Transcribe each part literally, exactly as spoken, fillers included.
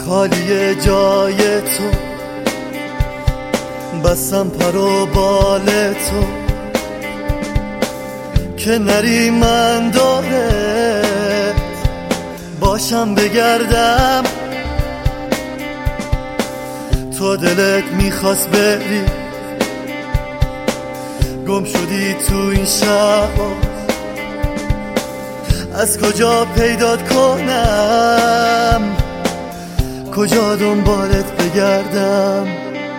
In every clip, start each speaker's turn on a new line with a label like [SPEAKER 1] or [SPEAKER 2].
[SPEAKER 1] خالی جای تو، بستم پر و بال تو که نری من داره باشم بگردم. تو دلت میخواست بری، گم شدی تو این شهر، از کجا پیدات کنم، کجا دنبالت بگردم.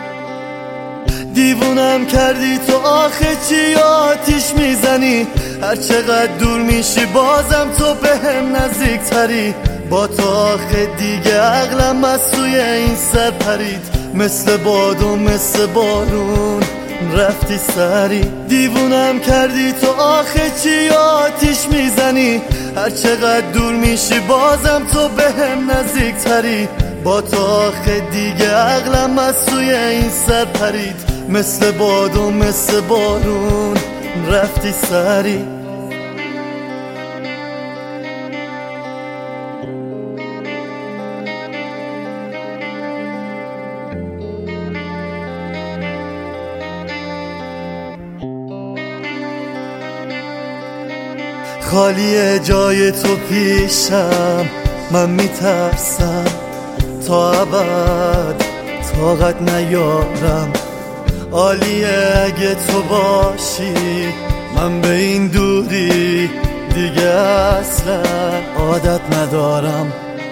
[SPEAKER 1] دیوونم کردی تو، آخه چی آتیش میزنی؟ هر چقدر دور میشی بازم تو به هم نزدیک تری. با تو آخه دیگه عقلم از سوی این سر پرید، مثل باد و مثل بارون رفتی سری. دیوونم کردی تو، آخه چی آتیش میزنی؟ هر چقدر دور میشی بازم تو به هم نزدیک تری. با تو آخه دیگه عقلم از سوی این سر پرید، مثل باد و مثل بارون رفتی سری. خالی جای تو پیشم، من میترسم تا ابد طاقت نیارم. عالیه اگه تو باشی، من به این دوری دیگه اصلا عادت ندارم.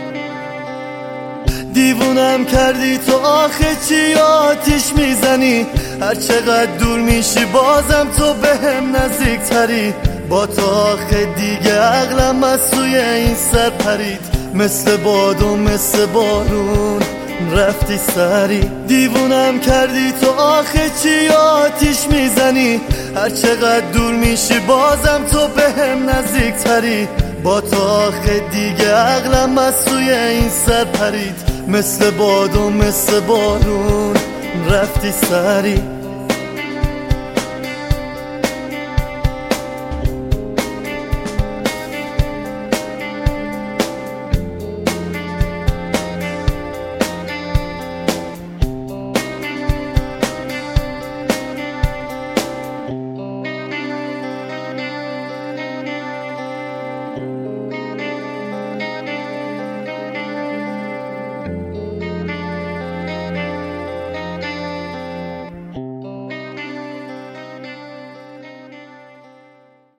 [SPEAKER 1] دیوونم کردی تو، آخه چی آتیش میزنی؟ هر چقدر دور میشی بازم تو به هم نزدیک تری. با تو آخه دیگه عقلم از سوی این سر پرید، مثل باد و مثل بارون رفتی سری. دیوونم کردی تو، آخه چی آتیش میزنی؟ هر چقدر دور میشی بازم تو به هم نزدیک تری. با تو آخه دیگه عقلم از سوی این سر پرید، مثل باد و مثل بارون رفتی سری.